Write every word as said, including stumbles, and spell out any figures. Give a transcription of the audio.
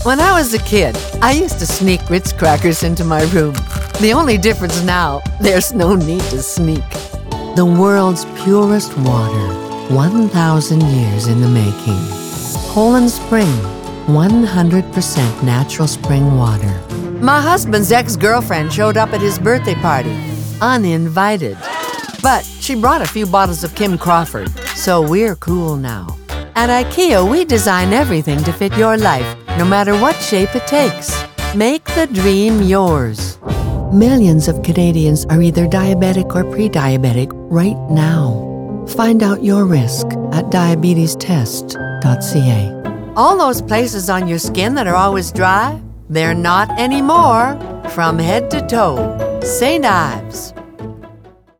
When I was a kid, I used to sneak Ritz crackers into my room. The only difference now, there's no need to sneak. The world's purest water, one thousand years in the making. Poland Spring, one hundred percent natural spring water. My husband's ex-girlfriend showed up at his birthday party, uninvited. But she brought a few bottles of Kim Crawford, so we're cool now. At IKEA, we design everything to fit your life, no matter what shape it takes. Make the dream yours. Millions of Canadians are either diabetic or pre-diabetic right now. Find out your risk at diabetes test dot c a. All those places on your skin that are always dry, they're not anymore. From head to toe, Saint Ives.